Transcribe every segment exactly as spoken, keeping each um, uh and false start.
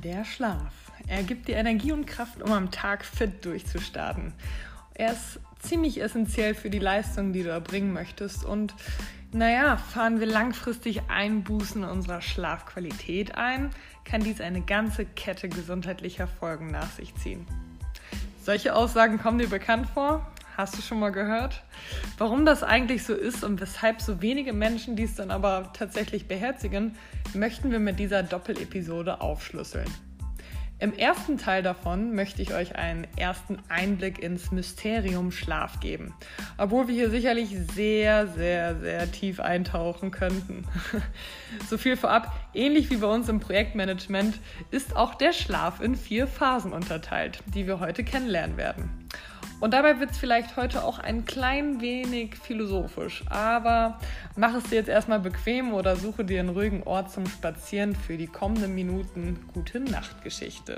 Der Schlaf. Er gibt dir Energie und Kraft, um am Tag fit durchzustarten. Er ist ziemlich essentiell für die Leistung, die du erbringen möchtest. Und naja, fahren wir langfristig Einbußen in unserer Schlafqualität ein, kann dies eine ganze Kette gesundheitlicher Folgen nach sich ziehen. Solche Aussagen kommen dir bekannt vor? Hast du schon mal gehört? Warum das eigentlich so ist und weshalb so wenige Menschen dies dann aber tatsächlich beherzigen, möchten wir mit dieser Doppelepisode aufschlüsseln. Im ersten Teil davon möchte ich euch einen ersten Einblick ins Mysterium Schlaf geben, obwohl wir hier sicherlich sehr, sehr, sehr tief eintauchen könnten. So viel vorab, ähnlich wie bei uns im Projektmanagement ist auch der Schlaf in vier Phasen unterteilt, die wir heute kennenlernen werden. Und dabei wird es vielleicht heute auch ein klein wenig philosophisch, aber mach es dir jetzt erstmal bequem oder suche dir einen ruhigen Ort zum Spazieren für die kommenden Minuten. Gute Nachtgeschichte.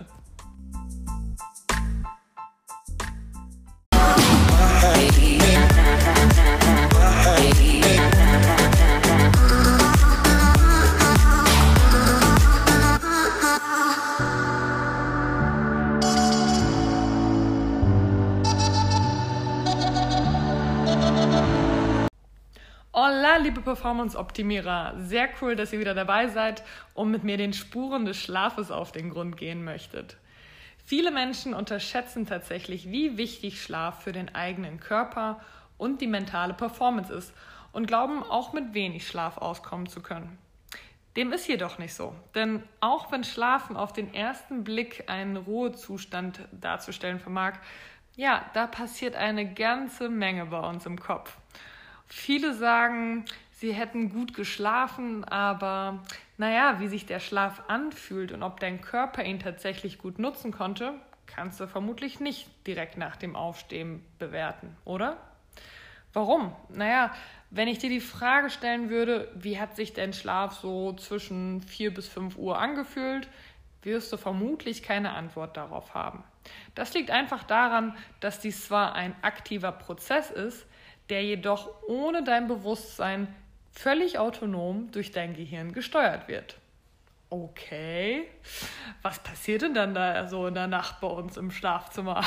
Hola, liebe Performance-Optimierer! Sehr cool, dass ihr wieder dabei seid und mit mir den Spuren des Schlafes auf den Grund gehen möchtet. Viele Menschen unterschätzen tatsächlich, wie wichtig Schlaf für den eigenen Körper und die mentale Performance ist und glauben, auch mit wenig Schlaf auskommen zu können. Dem ist jedoch nicht so, denn auch wenn Schlafen auf den ersten Blick einen Ruhezustand darzustellen vermag, ja, da passiert eine ganze Menge bei uns im Kopf. Viele sagen, sie hätten gut geschlafen, aber naja, wie sich der Schlaf anfühlt und ob dein Körper ihn tatsächlich gut nutzen konnte, kannst du vermutlich nicht direkt nach dem Aufstehen bewerten, oder? Warum? Naja, wenn ich dir die Frage stellen würde, wie hat sich dein Schlaf so zwischen vier bis fünf Uhr angefühlt, wirst du vermutlich keine Antwort darauf haben. Das liegt einfach daran, dass dies zwar ein aktiver Prozess ist, der jedoch ohne dein Bewusstsein völlig autonom durch dein Gehirn gesteuert wird. Okay, was passiert denn dann da so in der Nacht bei uns im Schlafzimmer?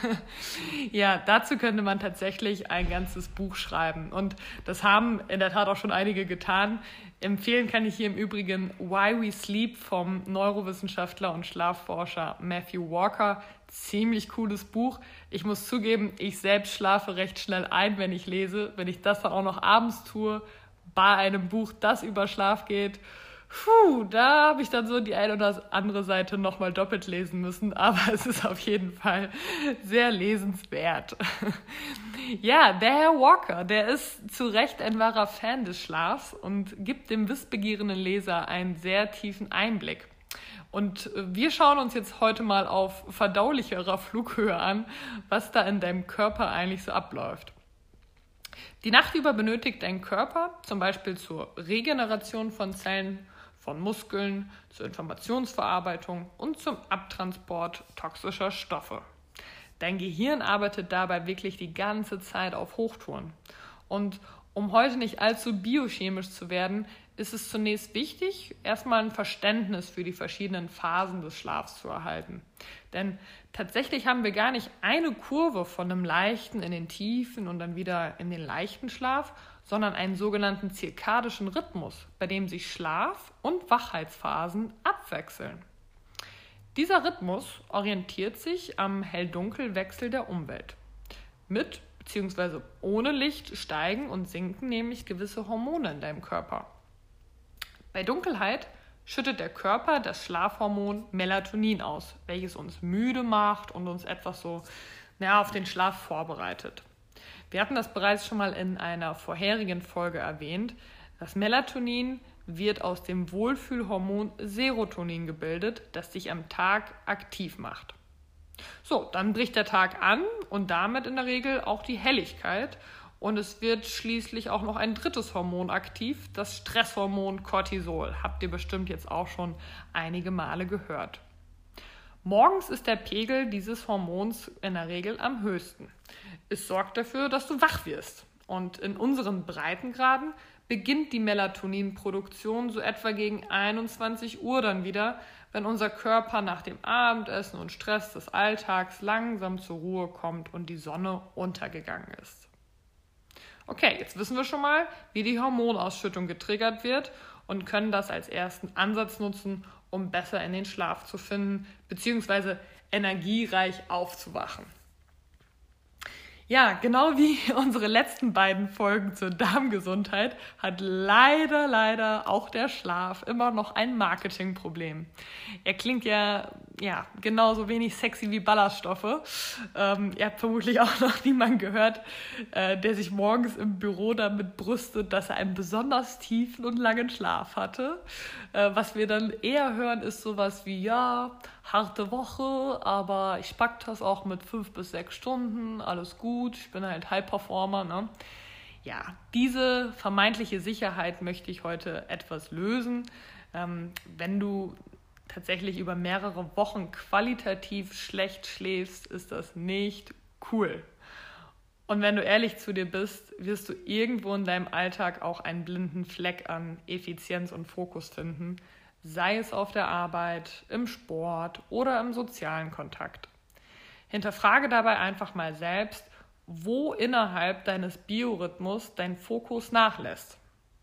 Ja, dazu könnte man tatsächlich ein ganzes Buch schreiben und das haben in der Tat auch schon einige getan. Empfehlen kann ich hier im Übrigen Why We Sleep vom Neurowissenschaftler und Schlafforscher Matthew Walker. Ziemlich cooles Buch. Ich muss zugeben, ich selbst schlafe recht schnell ein, wenn ich lese. Wenn ich das dann auch noch abends tue, bei einem Buch, das über Schlaf geht, puh, da habe ich dann so die eine oder andere Seite nochmal doppelt lesen müssen, aber es ist auf jeden Fall sehr lesenswert. Ja, der Herr Walker, der ist zu Recht ein wahrer Fan des Schlafs und gibt dem wissbegierenden Leser einen sehr tiefen Einblick. Und wir schauen uns jetzt heute mal auf verdaulicherer Flughöhe an, was da in deinem Körper eigentlich so abläuft. Die Nacht über benötigt dein Körper zum Beispiel zur Regeneration von Zellen, von Muskeln, zur Informationsverarbeitung und zum Abtransport toxischer Stoffe. Dein Gehirn arbeitet dabei wirklich die ganze Zeit auf Hochtouren. Und um heute nicht allzu biochemisch zu werden, ist es zunächst wichtig, erstmal ein Verständnis für die verschiedenen Phasen des Schlafs zu erhalten. Denn tatsächlich haben wir gar nicht eine Kurve von einem leichten in den tiefen und dann wieder in den leichten Schlaf, sondern einen sogenannten zirkadischen Rhythmus, bei dem sich Schlaf- und Wachheitsphasen abwechseln. Dieser Rhythmus orientiert sich am Hell-Dunkel-Wechsel der Umwelt. Mit bzw. ohne Licht steigen und sinken nämlich gewisse Hormone in deinem Körper. Bei Dunkelheit schüttet der Körper das Schlafhormon Melatonin aus, welches uns müde macht und uns etwas so ja, auf den Schlaf vorbereitet. Wir hatten das bereits schon mal in einer vorherigen Folge erwähnt. Das Melatonin wird aus dem Wohlfühlhormon Serotonin gebildet, das dich am Tag aktiv macht. So, dann bricht der Tag an und damit in der Regel auch die Helligkeit. Und es wird schließlich auch noch ein drittes Hormon aktiv, das Stresshormon Cortisol. Habt ihr bestimmt jetzt auch schon einige Male gehört. Morgens ist der Pegel dieses Hormons in der Regel am höchsten. Es sorgt dafür, dass du wach wirst. Und in unseren Breitengraden beginnt die Melatoninproduktion so etwa gegen einundzwanzig Uhr dann wieder, wenn unser Körper nach dem Abendessen und Stress des Alltags langsam zur Ruhe kommt und die Sonne untergegangen ist. Okay, jetzt wissen wir schon mal, wie die Hormonausschüttung getriggert wird und können das als ersten Ansatz nutzen, um besser in den Schlaf zu finden bzw. energiereich aufzuwachen. Ja, genau wie unsere letzten beiden Folgen zur Darmgesundheit hat leider, leider auch der Schlaf immer noch ein Marketingproblem. Er klingt ja, ja genauso wenig sexy wie Ballaststoffe. Ähm, ihr habt vermutlich auch noch niemanden gehört, äh, der sich morgens im Büro damit brüstet, dass er einen besonders tiefen und langen Schlaf hatte. Äh, was wir dann eher hören, ist sowas wie, ja, harte Woche, aber ich pack das auch mit fünf bis sechs Stunden, alles gut, ich bin halt High-Performer, ne? Ja, diese vermeintliche Sicherheit möchte ich heute etwas lösen. Ähm, wenn du tatsächlich über mehrere Wochen qualitativ schlecht schläfst, ist das nicht cool. Und wenn du ehrlich zu dir bist, wirst du irgendwo in deinem Alltag auch einen blinden Fleck an Effizienz und Fokus finden, sei es auf der Arbeit, im Sport oder im sozialen Kontakt. Hinterfrage dabei einfach mal selbst, wo innerhalb deines Biorhythmus dein Fokus nachlässt.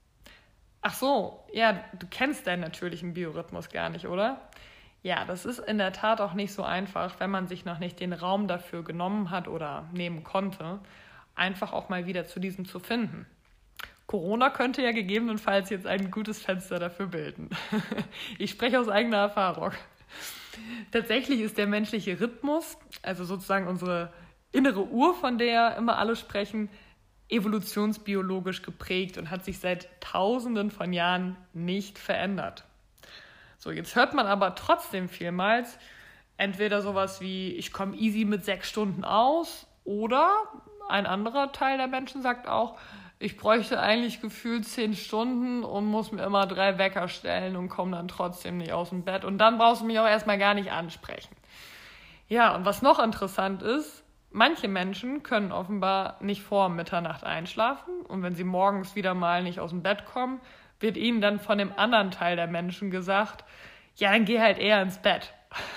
Ach so, ja, du kennst deinen natürlichen Biorhythmus gar nicht, oder? Ja, das ist in der Tat auch nicht so einfach, wenn man sich noch nicht den Raum dafür genommen hat oder nehmen konnte, einfach auch mal wieder zu diesem zu finden. Corona könnte ja gegebenenfalls jetzt ein gutes Fenster dafür bilden. Ich spreche aus eigener Erfahrung. Tatsächlich ist der menschliche Rhythmus, also sozusagen unsere innere Uhr, von der immer alle sprechen, evolutionsbiologisch geprägt und hat sich seit Tausenden von Jahren nicht verändert. So, jetzt hört man aber trotzdem vielmals entweder sowas wie, ich komme easy mit sechs Stunden aus, oder ein anderer Teil der Menschen sagt auch, ich bräuchte eigentlich gefühlt zehn Stunden und muss mir immer drei Wecker stellen und komme dann trotzdem nicht aus dem Bett. Und dann brauchst du mich auch erstmal gar nicht ansprechen. Ja, und was noch interessant ist, manche Menschen können offenbar nicht vor Mitternacht einschlafen. Und wenn sie morgens wieder mal nicht aus dem Bett kommen, wird ihnen dann von dem anderen Teil der Menschen gesagt, ja, dann geh halt eher ins Bett.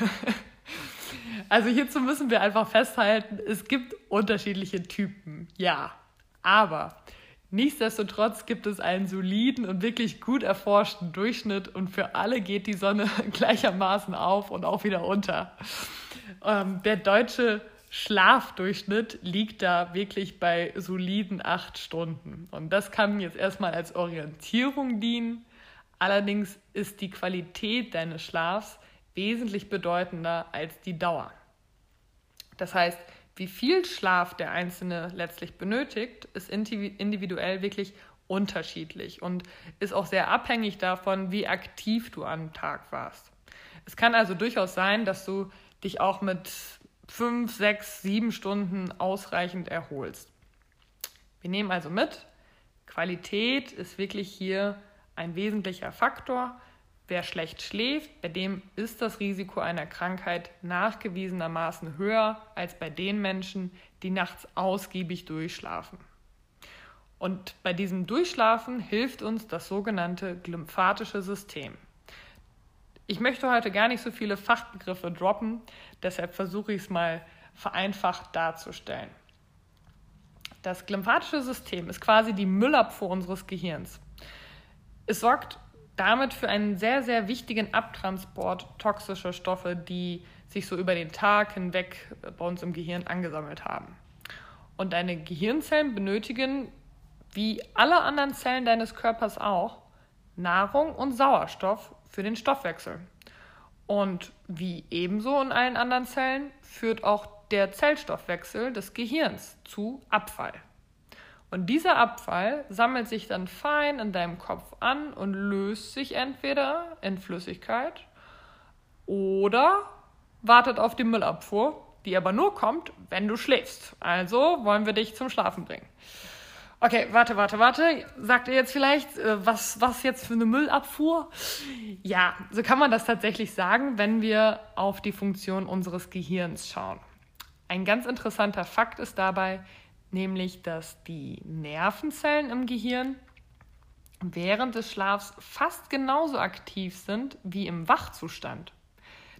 Also hierzu müssen wir einfach festhalten, es gibt unterschiedliche Typen, ja. Aber nichtsdestotrotz gibt es einen soliden und wirklich gut erforschten Durchschnitt und für alle geht die Sonne gleichermaßen auf und auch wieder unter. Ähm, der deutsche Schlafdurchschnitt liegt da wirklich bei soliden acht Stunden. Und das kann jetzt erstmal als Orientierung dienen. Allerdings ist die Qualität deines Schlafs wesentlich bedeutender als die Dauer. Das heißt, wie viel Schlaf der Einzelne letztlich benötigt, ist individuell wirklich unterschiedlich und ist auch sehr abhängig davon, wie aktiv du am Tag warst. Es kann also durchaus sein, dass du dich auch mit fünf, sechs, sieben Stunden ausreichend erholst. Wir nehmen also mit, Qualität ist wirklich hier ein wesentlicher Faktor. Wer schlecht schläft, bei dem ist das Risiko einer Krankheit nachgewiesenermaßen höher als bei den Menschen, die nachts ausgiebig durchschlafen. Und bei diesem Durchschlafen hilft uns das sogenannte glymphatische System. Ich möchte heute gar nicht so viele Fachbegriffe droppen, deshalb versuche ich es mal vereinfacht darzustellen. Das glymphatische System ist quasi die Müllabfuhr unseres Gehirns. Es sorgt damit für einen sehr, sehr wichtigen Abtransport toxischer Stoffe, die sich so über den Tag hinweg bei uns im Gehirn angesammelt haben. Und deine Gehirnzellen benötigen, wie alle anderen Zellen deines Körpers auch, Nahrung und Sauerstoff für den Stoffwechsel. Und wie ebenso in allen anderen Zellen führt auch der Zellstoffwechsel des Gehirns zu Abfall. Und dieser Abfall sammelt sich dann fein in deinem Kopf an und löst sich entweder in Flüssigkeit oder wartet auf die Müllabfuhr, die aber nur kommt, wenn du schläfst. Also wollen wir dich zum Schlafen bringen. Okay, warte, warte, warte. Sagt ihr jetzt vielleicht, was, was jetzt für eine Müllabfuhr? Ja, so kann man das tatsächlich sagen, wenn wir auf die Funktion unseres Gehirns schauen. Ein ganz interessanter Fakt ist dabei, nämlich, dass die Nervenzellen im Gehirn während des Schlafs fast genauso aktiv sind wie im Wachzustand.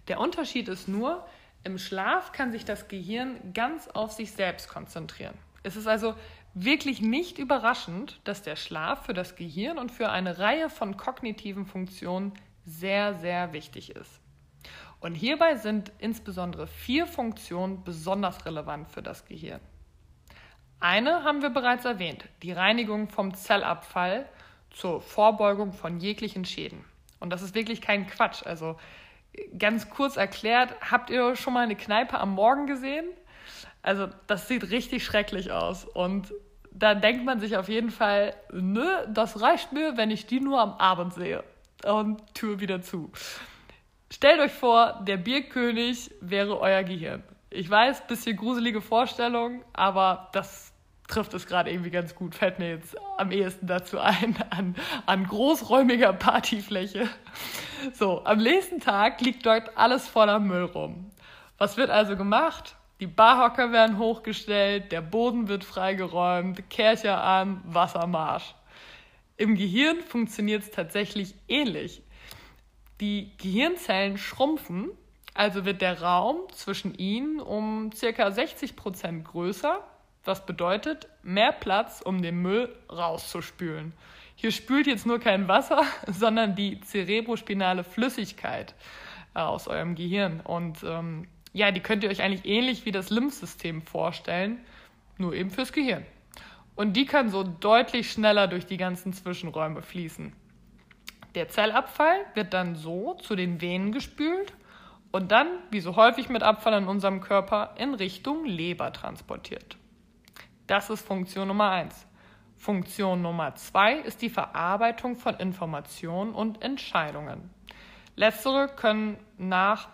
Der Unterschied ist nur, im Schlaf kann sich das Gehirn ganz auf sich selbst konzentrieren. Es ist also wirklich nicht überraschend, dass der Schlaf für das Gehirn und für eine Reihe von kognitiven Funktionen sehr, sehr wichtig ist. Und hierbei sind insbesondere vier Funktionen besonders relevant für das Gehirn. Eine haben wir bereits erwähnt, die Reinigung vom Zellabfall zur Vorbeugung von jeglichen Schäden. Und das ist wirklich kein Quatsch. Also ganz kurz erklärt, habt ihr schon mal eine Kneipe am Morgen gesehen? Also das sieht richtig schrecklich aus. Und da denkt man sich auf jeden Fall, nö, das reicht mir, wenn ich die nur am Abend sehe. Und Tür wieder zu. Stellt euch vor, der Bierkönig wäre euer Gehirn. Ich weiß, bisschen gruselige Vorstellung, aber das trifft es gerade irgendwie ganz gut. Fällt mir jetzt am ehesten dazu ein, an, an großräumiger Partyfläche. So, am nächsten Tag liegt dort alles voller Müll rum. Was wird also gemacht? Die Barhocker werden hochgestellt, der Boden wird freigeräumt, Kercher an, Wassermarsch. Im Gehirn funktioniert es tatsächlich ähnlich. Die Gehirnzellen schrumpfen, also wird der Raum zwischen ihnen um ca. sechzig Prozent größer, was bedeutet mehr Platz, um den Müll rauszuspülen. Hier spült jetzt nur kein Wasser, sondern die cerebrospinale Flüssigkeit aus eurem Gehirn. Und ähm, ja, die könnt ihr euch eigentlich ähnlich wie das Lymphsystem vorstellen, nur eben fürs Gehirn. Und die kann so deutlich schneller durch die ganzen Zwischenräume fließen. Der Zellabfall wird dann so zu den Venen gespült und dann, wie so häufig mit Abfall in unserem Körper, in Richtung Leber transportiert. Das ist Funktion Nummer eins. Funktion Nummer zwei ist die Verarbeitung von Informationen und Entscheidungen. Letztere können nach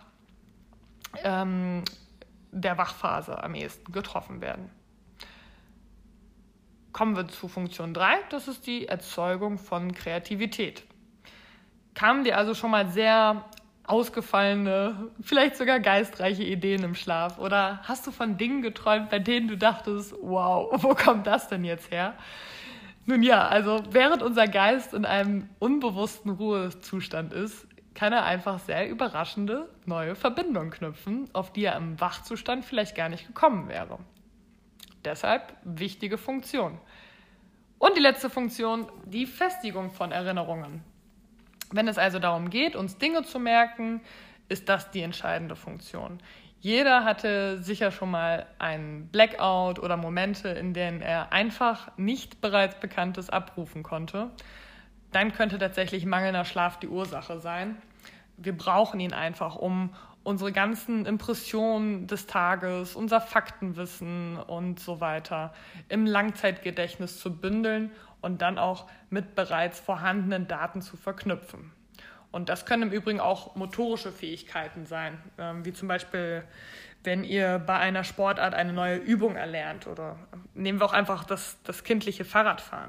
ähm, der Wachphase am ehesten getroffen werden. Kommen wir zu Funktion drei, das ist die Erzeugung von Kreativität. Kamen dir also schon mal sehr ausgefallene, vielleicht sogar geistreiche Ideen im Schlaf? Oder hast du von Dingen geträumt, bei denen du dachtest, wow, wo kommt das denn jetzt her? Nun ja, also während unser Geist in einem unbewussten Ruhezustand ist, kann er einfach sehr überraschende neue Verbindungen knüpfen, auf die er im Wachzustand vielleicht gar nicht gekommen wäre. Deshalb wichtige Funktion. Und die letzte Funktion, die Festigung von Erinnerungen. Wenn es also darum geht, uns Dinge zu merken, ist das die entscheidende Funktion. Jeder hatte sicher schon mal einen Blackout oder Momente, in denen er einfach nicht bereits Bekanntes abrufen konnte. Dann könnte tatsächlich mangelnder Schlaf die Ursache sein. Wir brauchen ihn einfach, um unsere ganzen Impressionen des Tages, unser Faktenwissen und so weiter im Langzeitgedächtnis zu bündeln und dann auch mit bereits vorhandenen Daten zu verknüpfen. Und das können im Übrigen auch motorische Fähigkeiten sein, wie zum Beispiel, wenn ihr bei einer Sportart eine neue Übung erlernt oder nehmen wir auch einfach das, das kindliche Fahrradfahren.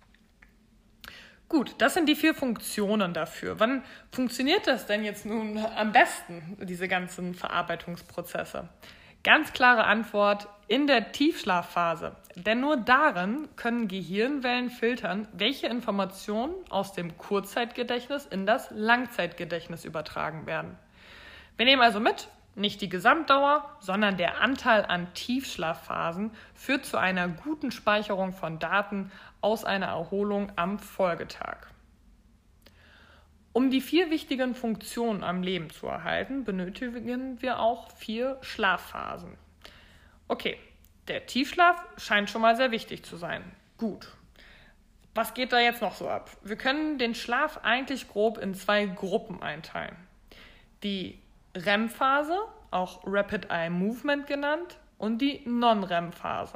Gut, das sind die vier Funktionen dafür. Wann funktioniert das denn jetzt nun am besten, diese ganzen Verarbeitungsprozesse? Ganz klare Antwort, in der Tiefschlafphase. Denn nur darin können Gehirnwellen filtern, welche Informationen aus dem Kurzzeitgedächtnis in das Langzeitgedächtnis übertragen werden. Wir nehmen also mit, nicht die Gesamtdauer, sondern der Anteil an Tiefschlafphasen führt zu einer guten Speicherung von Daten aus einer Erholung am Folgetag. Um die vier wichtigen Funktionen am Leben zu erhalten, benötigen wir auch vier Schlafphasen. Okay, der Tiefschlaf scheint schon mal sehr wichtig zu sein. Gut. Was geht da jetzt noch so ab? Wir können den Schlaf eigentlich grob in zwei Gruppen einteilen. Die R E M-Phase, auch Rapid Eye Movement genannt, und die Non-R E M-Phase.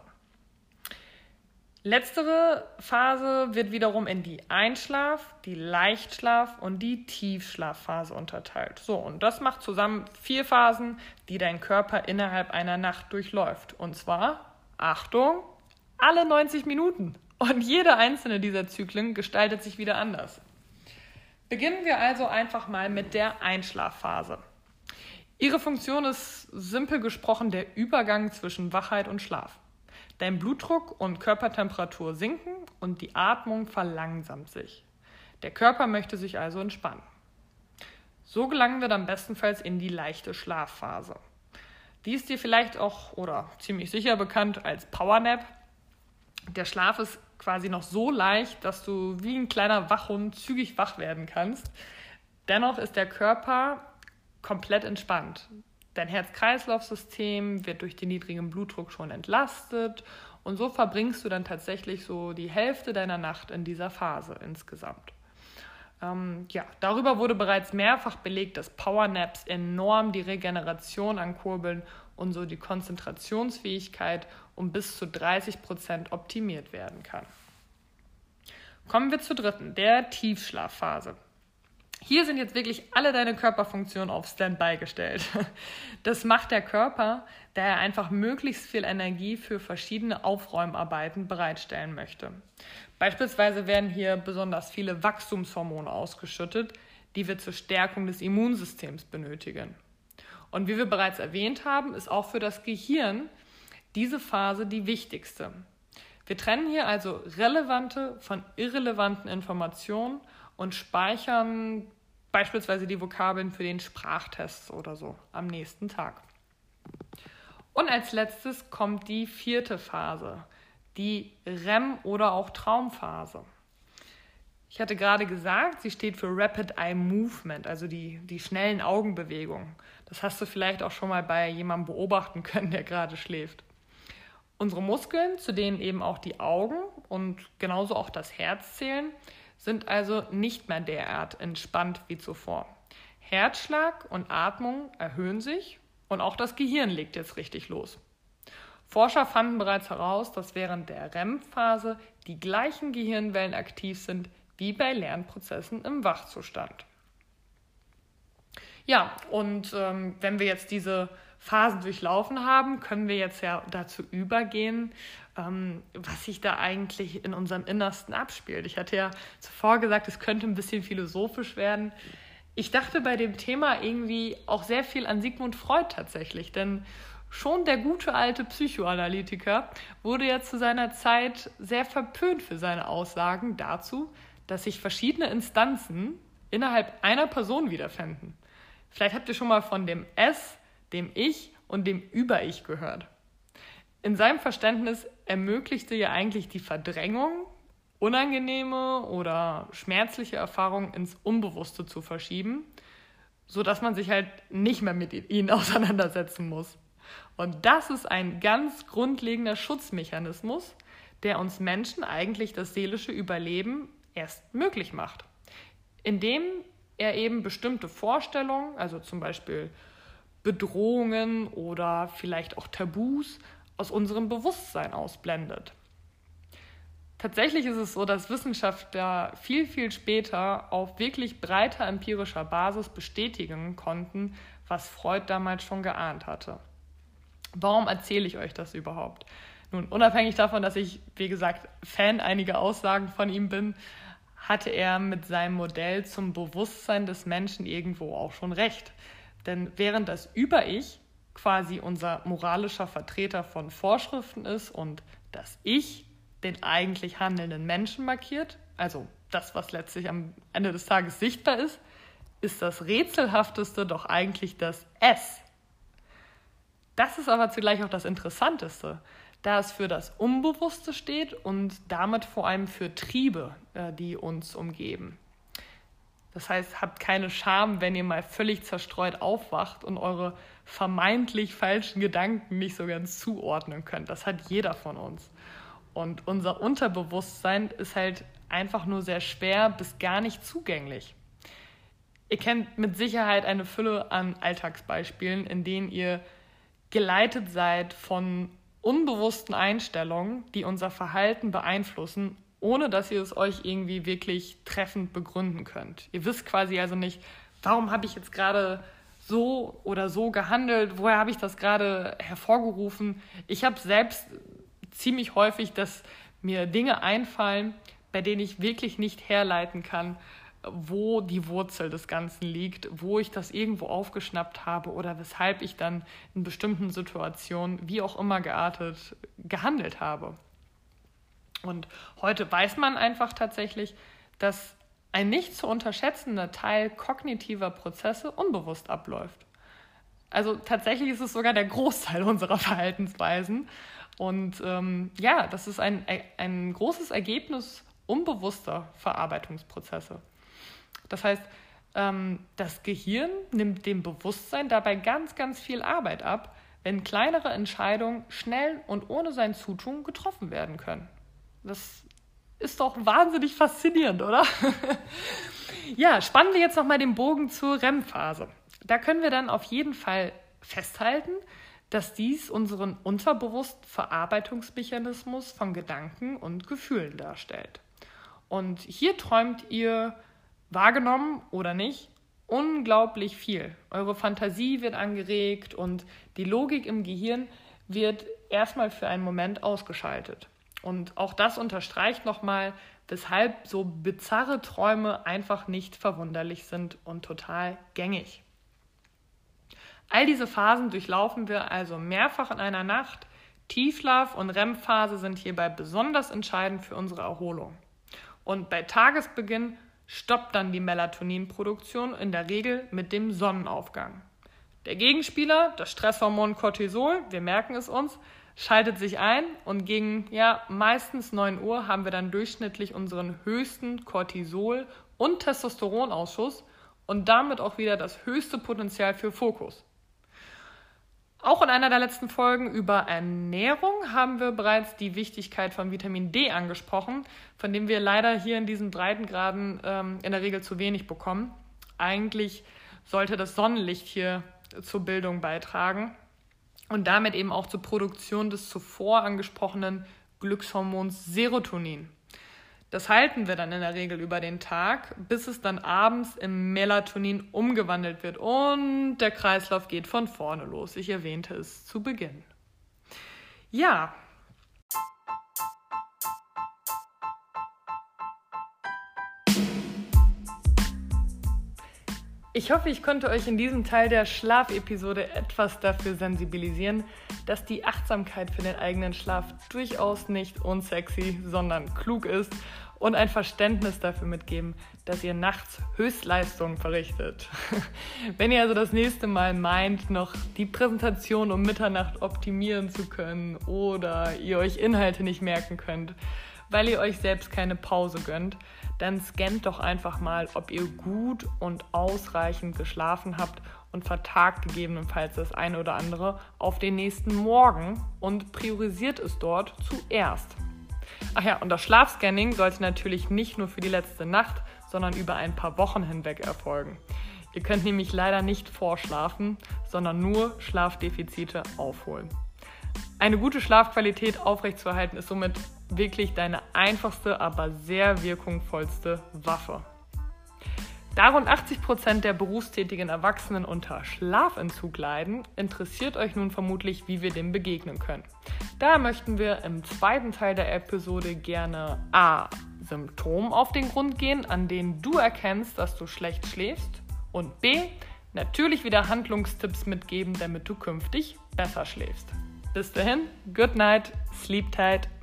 Letztere Phase wird wiederum in die Einschlaf-, die Leichtschlaf- und die Tiefschlafphase unterteilt. So, und das macht zusammen vier Phasen, die dein Körper innerhalb einer Nacht durchläuft. Und zwar, Achtung, alle neunzig Minuten. Und jede einzelne dieser Zyklen gestaltet sich wieder anders. Beginnen wir also einfach mal mit der Einschlafphase. Ihre Funktion ist simpel gesprochen der Übergang zwischen Wachheit und Schlaf. Dein Blutdruck und Körpertemperatur sinken und die Atmung verlangsamt sich. Der Körper möchte sich also entspannen. So gelangen wir dann bestenfalls in die leichte Schlafphase. Die ist dir vielleicht auch oder ziemlich sicher bekannt als Powernap. Der Schlaf ist quasi noch so leicht, dass du wie ein kleiner Wachhund zügig wach werden kannst. Dennoch ist der Körper komplett entspannt. Dein Herz-Kreislauf-System wird durch den niedrigen Blutdruck schon entlastet und so verbringst du dann tatsächlich so die Hälfte deiner Nacht in dieser Phase insgesamt. Ähm, ja, darüber wurde bereits mehrfach belegt, dass Powernaps enorm die Regeneration ankurbeln und so die Konzentrationsfähigkeit um bis zu dreißig Prozent optimiert werden kann. Kommen wir zur dritten, der Tiefschlafphase. Hier sind jetzt wirklich alle deine Körperfunktionen auf Standby gestellt. Das macht der Körper, da er einfach möglichst viel Energie für verschiedene Aufräumarbeiten bereitstellen möchte. Beispielsweise werden hier besonders viele Wachstumshormone ausgeschüttet, die wir zur Stärkung des Immunsystems benötigen. Und wie wir bereits erwähnt haben, ist auch für das Gehirn diese Phase die wichtigste. Wir trennen hier also relevante von irrelevanten Informationen und speichern beispielsweise die Vokabeln für den Sprachtest oder so am nächsten Tag. Und als letztes kommt die vierte Phase, die R E M oder auch Traumphase. Ich hatte gerade gesagt, sie steht für Rapid Eye Movement, also die, die schnellen Augenbewegungen. Das hast du vielleicht auch schon mal bei jemandem beobachten können, der gerade schläft. Unsere Muskeln, zu denen eben auch die Augen und genauso auch das Herz zählen, sind also nicht mehr derart entspannt wie zuvor. Herzschlag und Atmung erhöhen sich und auch das Gehirn legt jetzt richtig los. Forscher fanden bereits heraus, dass während der R E M-Phase die gleichen Gehirnwellen aktiv sind wie bei Lernprozessen im Wachzustand. Ja, und ähm, wenn wir jetzt diese Phasen durchlaufen haben, können wir jetzt ja dazu übergehen, ähm, was sich da eigentlich in unserem Innersten abspielt. Ich hatte ja zuvor gesagt, es könnte ein bisschen philosophisch werden. Ich dachte bei dem Thema irgendwie auch sehr viel an Sigmund Freud tatsächlich, denn schon der gute alte Psychoanalytiker wurde ja zu seiner Zeit sehr verpönt für seine Aussagen dazu, dass sich verschiedene Instanzen innerhalb einer Person wiederfinden. Vielleicht habt ihr schon mal von dem Es, dem Ich und dem Über-Ich gehört. In seinem Verständnis ermöglichte ja eigentlich die Verdrängung, unangenehme oder schmerzliche Erfahrungen ins Unbewusste zu verschieben, sodass man sich halt nicht mehr mit ihnen auseinandersetzen muss. Und das ist ein ganz grundlegender Schutzmechanismus, der uns Menschen eigentlich das seelische Überleben erst möglich macht, indem er eben bestimmte Vorstellungen, also zum Beispiel Bedrohungen oder vielleicht auch Tabus, aus unserem Bewusstsein ausblendet. Tatsächlich ist es so, dass Wissenschaftler viel, viel später auf wirklich breiter empirischer Basis bestätigen konnten, was Freud damals schon geahnt hatte. Warum erzähle ich euch das überhaupt? Nun, unabhängig davon, dass ich, wie gesagt, Fan einiger Aussagen von ihm bin, hatte er mit seinem Modell zum Bewusstsein des Menschen irgendwo auch schon recht. Denn während das Über-Ich quasi unser moralischer Vertreter von Vorschriften ist und das Ich den eigentlich handelnden Menschen markiert, also das, was letztlich am Ende des Tages sichtbar ist, ist das Rätselhafteste doch eigentlich das Es. Das ist aber zugleich auch das Interessanteste, da es für das Unbewusste steht und damit vor allem für Triebe, die uns umgeben. Das heißt, habt keine Scham, wenn ihr mal völlig zerstreut aufwacht und eure vermeintlich falschen Gedanken nicht so ganz zuordnen könnt. Das hat jeder von uns. Und unser Unterbewusstsein ist halt einfach nur sehr schwer bis gar nicht zugänglich. Ihr kennt mit Sicherheit eine Fülle an Alltagsbeispielen, in denen ihr geleitet seid von unbewussten Einstellungen, die unser Verhalten beeinflussen, ohne dass ihr es euch irgendwie wirklich treffend begründen könnt. Ihr wisst quasi also nicht, warum habe ich jetzt gerade so oder so gehandelt, woher habe ich das gerade hervorgerufen. Ich habe selbst ziemlich häufig, dass mir Dinge einfallen, bei denen ich wirklich nicht herleiten kann, wo die Wurzel des Ganzen liegt, wo ich das irgendwo aufgeschnappt habe oder weshalb ich dann in bestimmten Situationen, wie auch immer geartet, gehandelt habe. Und heute weiß man einfach tatsächlich, dass ein nicht zu unterschätzender Teil kognitiver Prozesse unbewusst abläuft. Also tatsächlich ist es sogar der Großteil unserer Verhaltensweisen. Und ähm, ja, das ist ein, ein großes Ergebnis unbewusster Verarbeitungsprozesse. Das heißt, ähm, das Gehirn nimmt dem Bewusstsein dabei ganz, ganz viel Arbeit ab, wenn kleinere Entscheidungen schnell und ohne sein Zutun getroffen werden können. Das ist doch wahnsinnig faszinierend, oder? Ja, spannen wir jetzt nochmal den Bogen zur R E M-Phase. Da können wir dann auf jeden Fall festhalten, dass dies unseren unterbewussten Verarbeitungsmechanismus von Gedanken und Gefühlen darstellt. Und hier träumt ihr, wahrgenommen oder nicht, unglaublich viel. Eure Fantasie wird angeregt und die Logik im Gehirn wird erstmal für einen Moment ausgeschaltet. Und auch das unterstreicht nochmal, weshalb so bizarre Träume einfach nicht verwunderlich sind und total gängig. All diese Phasen durchlaufen wir also mehrfach in einer Nacht. Tiefschlaf und R E M-Phase sind hierbei besonders entscheidend für unsere Erholung. Und bei Tagesbeginn stoppt dann die Melatoninproduktion in der Regel mit dem Sonnenaufgang. Der Gegenspieler, das Stresshormon Cortisol, wir merken es uns, schaltet sich ein und gegen ja, meistens neun Uhr haben wir dann durchschnittlich unseren höchsten Cortisol- und Testosteronausschuss und damit auch wieder das höchste Potenzial für Fokus. Auch in einer der letzten Folgen über Ernährung haben wir bereits die Wichtigkeit von Vitamin D angesprochen, von dem wir leider hier in diesen Breitengraden ähm, in der Regel zu wenig bekommen. Eigentlich sollte das Sonnenlicht hier zur Bildung beitragen und damit eben auch zur Produktion des zuvor angesprochenen Glückshormons Serotonin. Das halten wir dann in der Regel über den Tag, bis es dann abends im Melatonin umgewandelt wird und der Kreislauf geht von vorne los. Ich erwähnte es zu Beginn. Ja. Ich hoffe, ich konnte euch in diesem Teil der Schlafepisode etwas dafür sensibilisieren, dass die Achtsamkeit für den eigenen Schlaf durchaus nicht unsexy, sondern klug ist und ein Verständnis dafür mitgeben, dass ihr nachts Höchstleistungen verrichtet. Wenn ihr also das nächste Mal meint, noch die Präsentation um Mitternacht optimieren zu können oder ihr euch Inhalte nicht merken könnt, weil ihr euch selbst keine Pause gönnt, dann scannt doch einfach mal, ob ihr gut und ausreichend geschlafen habt und vertagt gegebenenfalls das eine oder andere auf den nächsten Morgen und priorisiert es dort zuerst. Ach ja, und das Schlafscanning sollte natürlich nicht nur für die letzte Nacht, sondern über ein paar Wochen hinweg erfolgen. Ihr könnt nämlich leider nicht vorschlafen, sondern nur Schlafdefizite aufholen. Eine gute Schlafqualität aufrechtzuerhalten ist somit wirklich deine einfachste, aber sehr wirkungsvollste Waffe. Da rund achtzig Prozent der berufstätigen Erwachsenen unter Schlafentzug leiden, interessiert euch nun vermutlich, wie wir dem begegnen können. Da möchten wir im zweiten Teil der Episode gerne a. Symptomen auf den Grund gehen, an denen du erkennst, dass du schlecht schläfst, und b. natürlich wieder Handlungstipps mitgeben, damit du künftig besser schläfst. Bis dahin, good night, sleep tight.